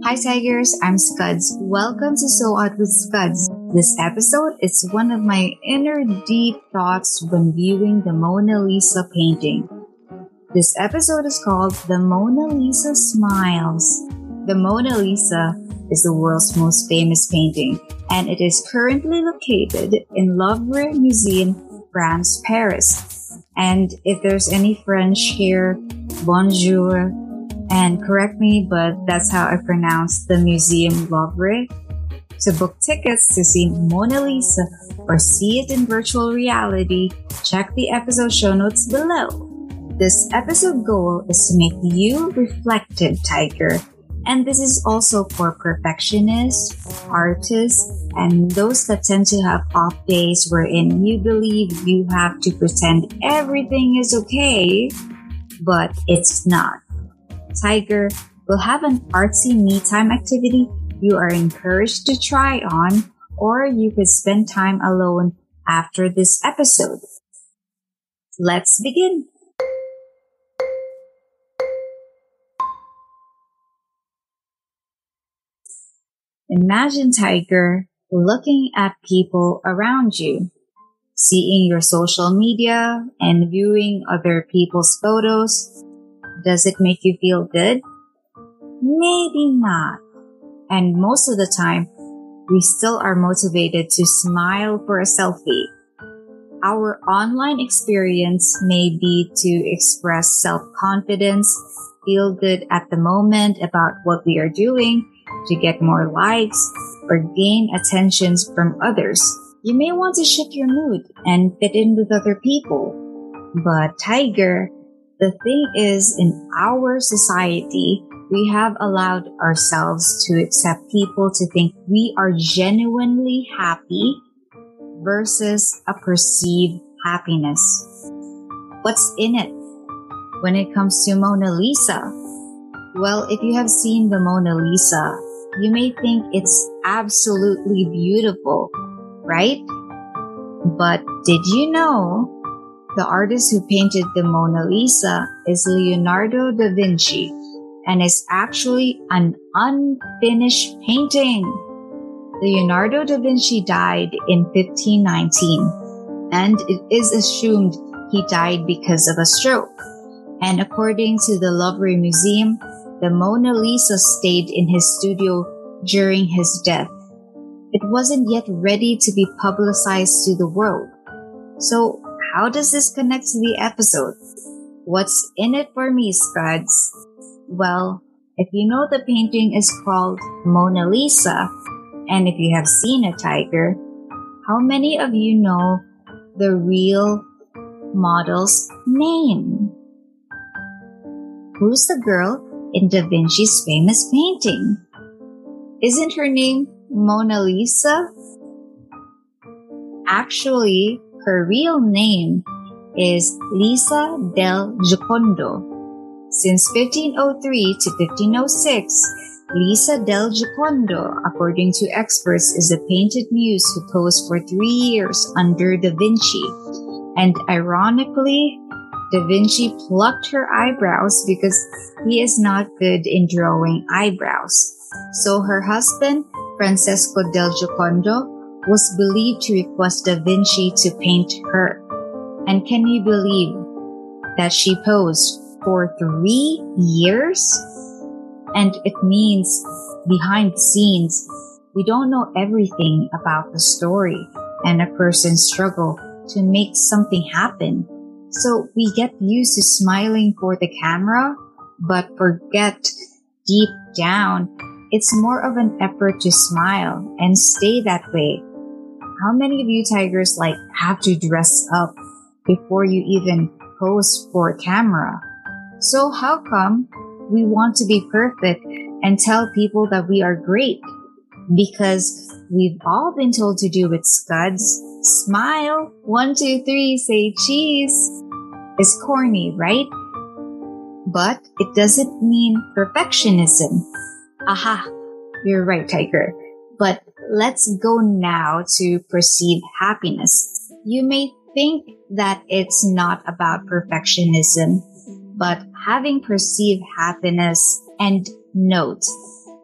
Hi Tigers, I'm Scuds. Welcome to So Out with Scuds. This episode is one of my inner deep thoughts when viewing the Mona Lisa painting. This episode is called The Mona Lisa Smiles. The Mona Lisa is the world's most famous painting, and it is currently located in Louvre Museum, France, Paris. And if there's any French here, bonjour. And correct me, but that's how I pronounce the Museum Louvre. To book tickets to see Mona Lisa or see it in virtual reality, check the episode show notes below. This episode goal is to make you reflective, Tiger. And this is also for perfectionists, artists, and those that tend to have off days wherein you believe you have to pretend everything is okay, but it's not. Tiger will have an artsy me time activity you are encouraged to try on, or you could spend time alone after this episode. Let's begin. Imagine, Tiger, looking at people around you, seeing your social media and viewing other people's photos. Does it make you feel good? Maybe not. And most of the time, we still are motivated to smile for a selfie. Our online experience may be to express self-confidence, feel good at the moment about what we are doing, to get more likes, or gain attentions from others. You may want to shift your mood and fit in with other people. But Tiger, the thing is, in our society, we have allowed ourselves to accept people to think we are genuinely happy versus a perceived happiness. What's in it when it comes to Mona Lisa? Well, if you have seen the Mona Lisa, you may think it's absolutely beautiful, right? But did you know the artist who painted the Mona Lisa is Leonardo da Vinci and is actually an unfinished painting? Leonardo da Vinci died in 1519, and it is assumed he died because of a stroke. And according to the Louvre Museum, the Mona Lisa stayed in his studio during his death. It wasn't yet ready to be publicized to the world. So, how does this connect to the episode? What's in it for me, Scuds? Well, if you know the painting is called Mona Lisa, and if you have seen a Tiger, how many of you know the real model's name? Who's the girl in Da Vinci's famous painting? Isn't her name Mona Lisa? Actually, her real name is Lisa del Giocondo. Since 1503 to 1506, Lisa del Giocondo, according to experts, is a painted muse who posed for 3 years under Da Vinci. And ironically, Da Vinci plucked her eyebrows because he is not good in drawing eyebrows. So her husband, Francesco del Giocondo, was believed to request Da Vinci to paint her. And can you believe that she posed for 3 years? And it means behind the scenes, we don't know everything about the story and a person's struggle to make something happen. So we get used to smiling for the camera, but forget deep down, it's more of an effort to smile and stay that way. How many of you Tigers have to dress up before you even pose for camera? So how come we want to be perfect and tell people that we are great? Because we've all been told to do it, Scuds. Smile. 1, 2, 3, say cheese. It's corny, right? But it doesn't mean perfectionism. Aha, you're right, Tiger. But let's go now to perceived happiness. You may think that it's not about perfectionism, but having perceived happiness. And note,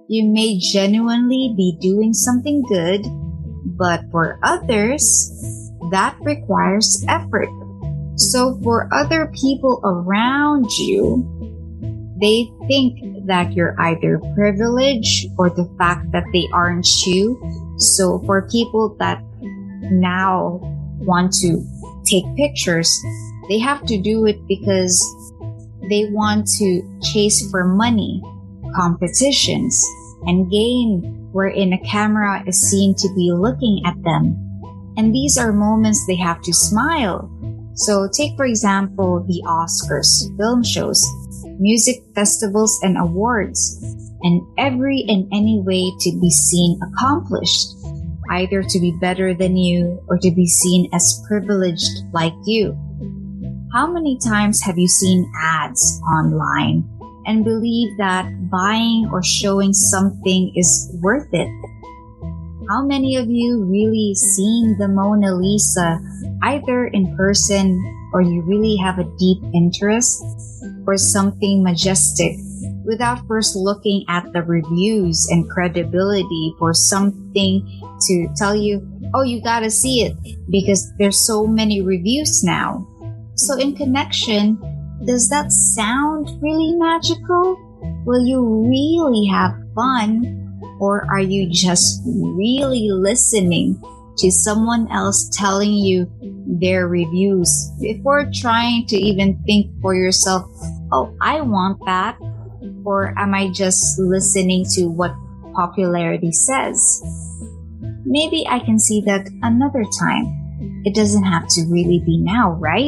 You may genuinely be doing something good, but for others, that requires effort. So for other people around you, they think that you're either privileged or the fact that they aren't you. So for people that now want to take pictures, they have to do it because they want to chase for money, competitions, and gain wherein a camera is seen to be looking at them. And these are moments they have to smile. So take for example the Oscars, film shows, music festivals and awards, and every and any way to be seen accomplished, either to be better than you or to be seen as privileged like you. How many times have you seen ads online and believe that buying or showing something is worth it? How many of you really seen the Mona Lisa either in person or you really have a deep interest for something majestic without first looking at the reviews and credibility for something to tell you, oh, you gotta see it because there's so many reviews now. So in connection, does that sound really magical? Will you really have fun? Or are you just really listening to someone else telling you their reviews before trying to even think for yourself, oh, I want that? Or am I just listening to what popularity says? Maybe I can see that another time. It doesn't have to really be now, right?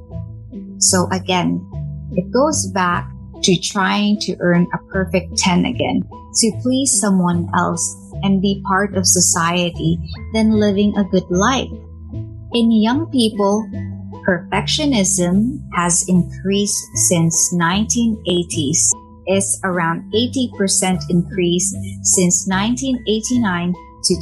So again, it goes back to trying to earn a perfect 10 again, to please someone else and be part of society than living a good life. In young people, perfectionism has increased since 1980s. It's around 80% increase since 1989 to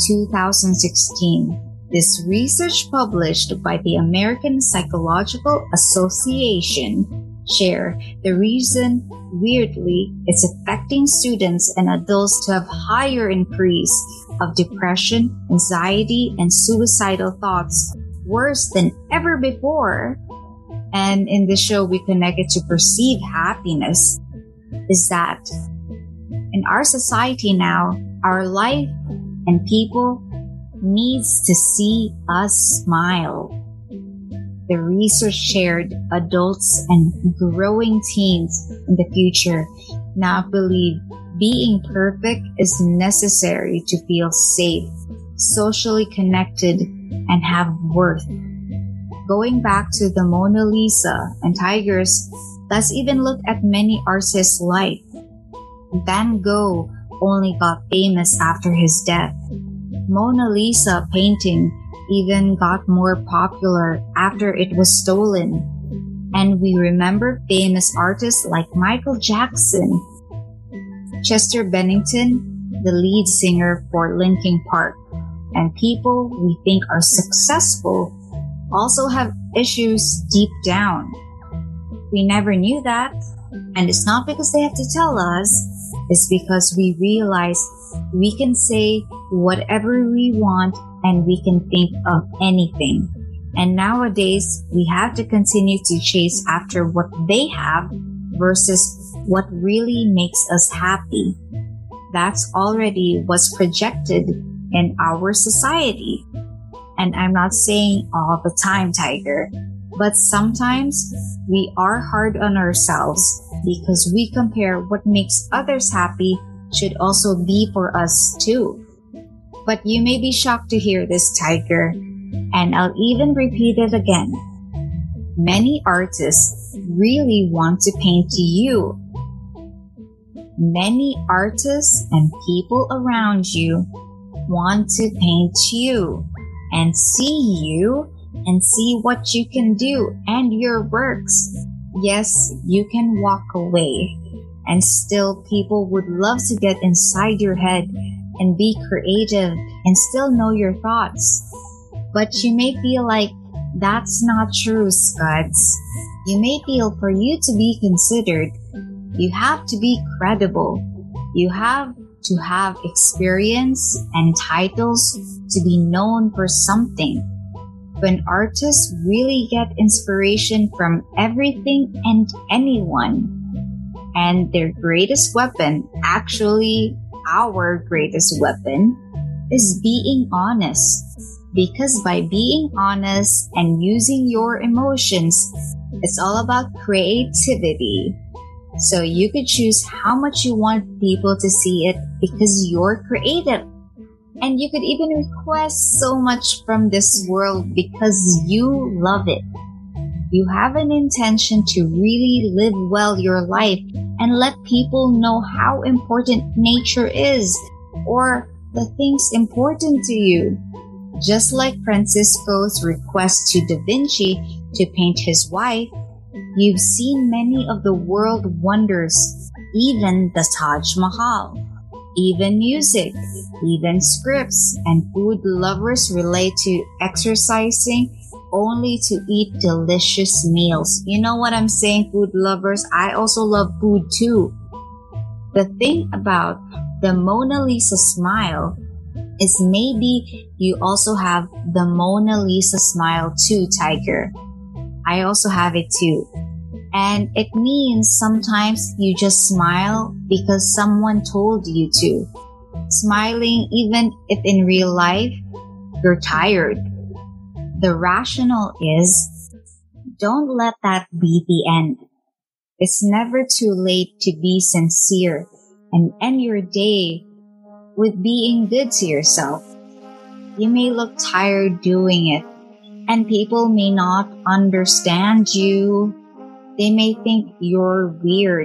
2016. This research published by the American Psychological Association share the reason, weirdly, it's affecting students and adults to have higher increase of depression, anxiety, and suicidal thoughts worse than ever before. And in this show, we connect it to perceived happiness. Is that in our society now, our life and people needs to see us smile. The research shared adults and growing teens in the future now believe being perfect is necessary to feel safe, socially connected, and have worth. Going back to the Mona Lisa and tigers, let's even look at many artists' life. Van Gogh only got famous after his death. Mona Lisa painting even got more popular after it was stolen. And we remember famous artists like Michael Jackson, Chester Bennington, the lead singer for Linkin Park, and people we think are successful also have issues deep down. We never knew that, and it's not because they have to tell us, it's because we realize we can say whatever we want and we can think of anything. And nowadays, we have to continue to chase after what they have versus what really makes us happy. That's already what's projected in our society. And I'm not saying all the time, Tiger, but sometimes we are hard on ourselves because we compare what makes others happy should also be for us too. But you may be shocked to hear this, Tiger, and I'll even repeat it again. Many artists really want to paint you. Many artists and people around you want to paint you and see you and see what you can do and your works. Yes, you can walk away, and still people would love to get inside your head and be creative and still know your thoughts. But you may feel like that's not true, Scuds. You may feel for you to be considered, you have to be credible. You have to have experience and titles to be known for something. When artists really get inspiration from everything and anyone, and their greatest weapon, actually our greatest weapon, is being honest. Because by being honest and using your emotions, it's all about creativity. So you could choose how much you want people to see it because you're creative. And you could even request so much from this world because you love it. You have an intention to really live well your life and let people know how important nature is or the things important to you. Just like Francisco's request to Da Vinci to paint his wife, you've seen many of the world wonders, even the Taj Mahal, even music, even scripts, and food lovers relate to exercising only to eat delicious meals. You know what I'm saying, food lovers? I also love food too. The thing about the Mona Lisa smile is maybe you also have the Mona Lisa smile too, Tiger. I also have it too. And it means sometimes you just smile because someone told you to. Smiling even if in real life you're tired. The rationale is, don't let that be the end. It's never too late to be sincere and end your day with being good to yourself. You may look tired doing it, and people may not understand you. They may think you're weird,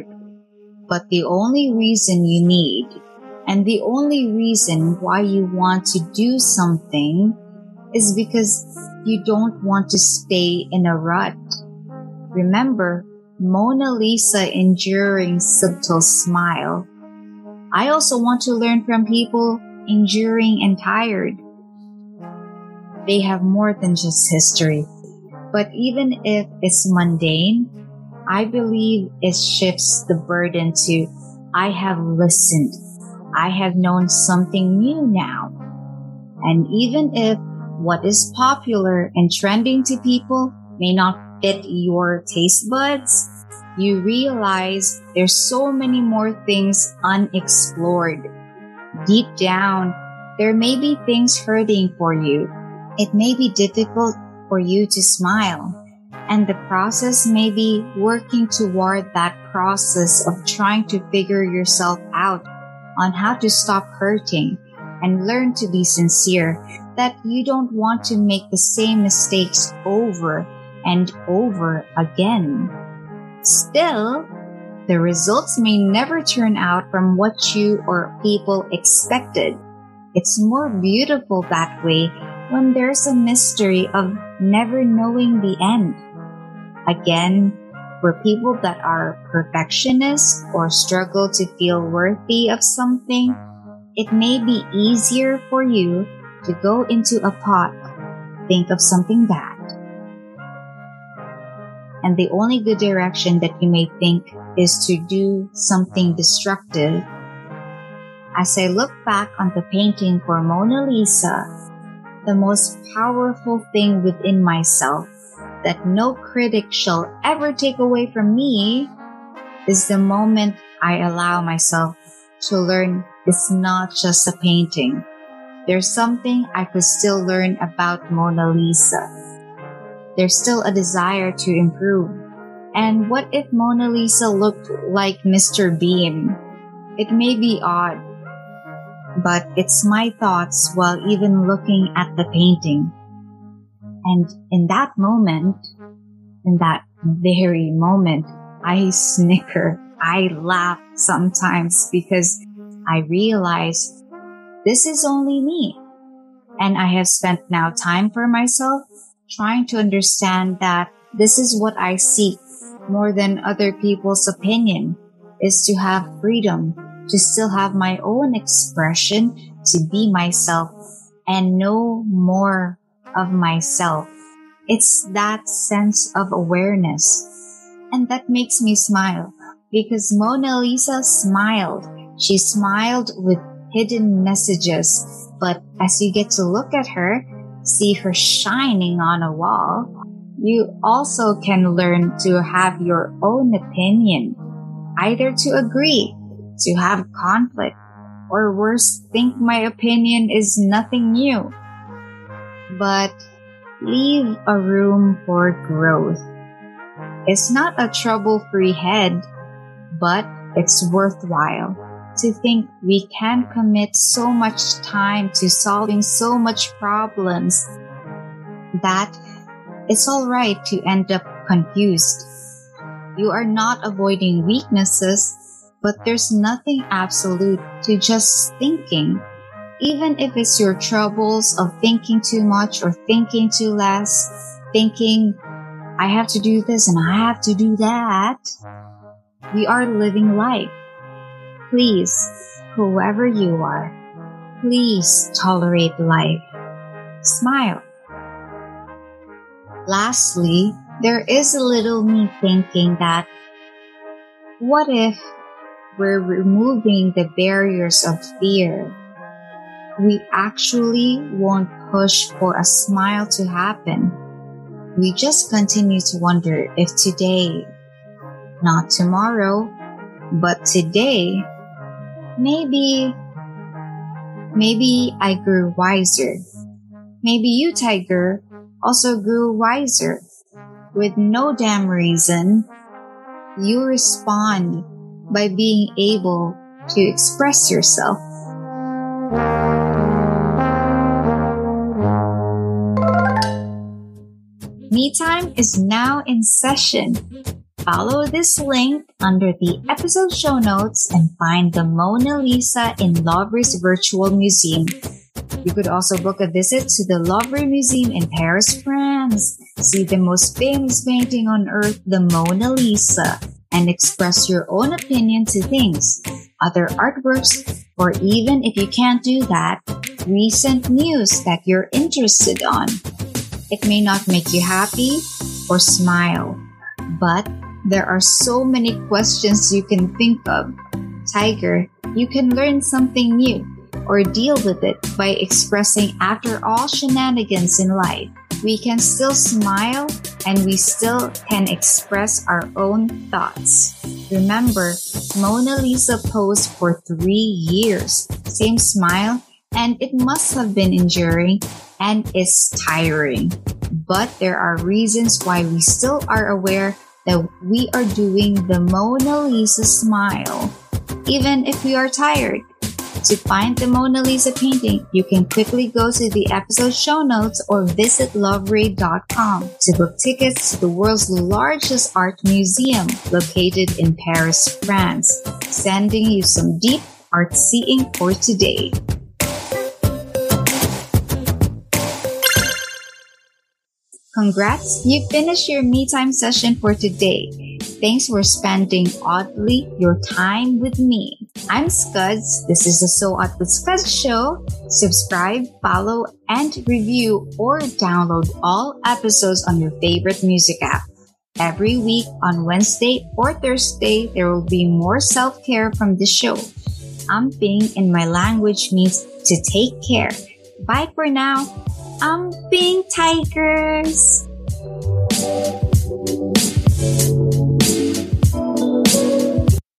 but the only reason you need, and the only reason why you want to do something is because you don't want to stay in a rut. Remember, Mona Lisa enduring subtle smile. I also want to learn from people enduring and tired. They have more than just history. But even if it's mundane, I believe it shifts the burden to, I have listened. I have known something new now. And even if what is popular and trending to people may not fit your taste buds, you realize there's so many more things unexplored. Deep down, there may be things hurting for you. It may be difficult for you to smile. And the process may be working toward that process of trying to figure yourself out on how to stop hurting and learn to be sincere, that you don't want to make the same mistakes over and over again. Still, the results may never turn out from what you or people expected. It's more beautiful that way when there's a mystery of never knowing the end. Again, for people that are perfectionists or struggle to feel worthy of something, it may be easier for you to go into a pot, think of something bad. And the only good direction that you may think is to do something destructive. As I look back on the painting for Mona Lisa, the most powerful thing within myself that no critic shall ever take away from me is the moment I allow myself to learn it's not just a painting. There's something I could still learn about Mona Lisa. There's still a desire to improve. And what if Mona Lisa looked like Mr. Bean? It may be odd, but it's my thoughts while even looking at the painting. And in that moment, in that very moment, I snicker, I laugh sometimes because I realize this is only me. And I have spent now time for myself trying to understand that this is what I seek more than other people's opinion, is to have freedom, to still have my own expression, to be myself and know more of myself. It's that sense of awareness. And that makes me smile because Mona Lisa smiled She smiled with hidden messages, but as you get to look at her, see her shining on a wall, you also can learn to have your own opinion, either to agree, to have conflict, or worse, think my opinion is nothing new. But leave a room for growth. It's not a trouble-free head, but it's worthwhile to think we can commit so much time to solving so much problems that it's alright to end up confused. You are not avoiding weaknesses, but there's nothing absolute to just thinking. Even if it's your troubles of thinking too much or thinking too less, thinking, I have to do this and I have to do that. We are living life. Please, whoever you are, please tolerate life. Smile. Lastly, there is a little me thinking that, what if we're removing the barriers of fear? We actually won't push for a smile to happen. We just continue to wonder if today, not tomorrow, but today, maybe I grew wiser. Maybe you, Tiger, also grew wiser. With no damn reason, you respond by being able to express yourself. Me Time is now in session. Follow this link under the episode show notes and find the Mona Lisa in Louvre's Virtual Museum. You could also book a visit to the Louvre Museum in Paris, France. See the most famous painting on earth, the Mona Lisa, and express your own opinion to things, other artworks, or even if you can't do that, recent news that you're interested on. It may not make you happy or smile, but there are so many questions you can think of. Tiger, you can learn something new or deal with it by expressing after all shenanigans in life. We can still smile and we still can express our own thoughts. Remember, Mona Lisa posed for 3 years. Same smile, and it must have been enduring and is tiring. But there are reasons why we still are aware that we are doing the Mona Lisa smile, even if we are tired. To find the Mona Lisa painting, you can quickly go to the episode show notes or visit loveray.com to book tickets to the world's largest art museum located in Paris, France. Sending you some deep art seeing for today. Congrats, you finished your Me Time session for today. Thanks for spending oddly your time with me. I'm Scuds. This is the So Odd with Scuds show. Subscribe, follow, and review or download all episodes on your favorite music app. Every week on Wednesday or Thursday, there will be more self-care from the show. Amping in my language means to take care. Bye for now. Amping, tigers!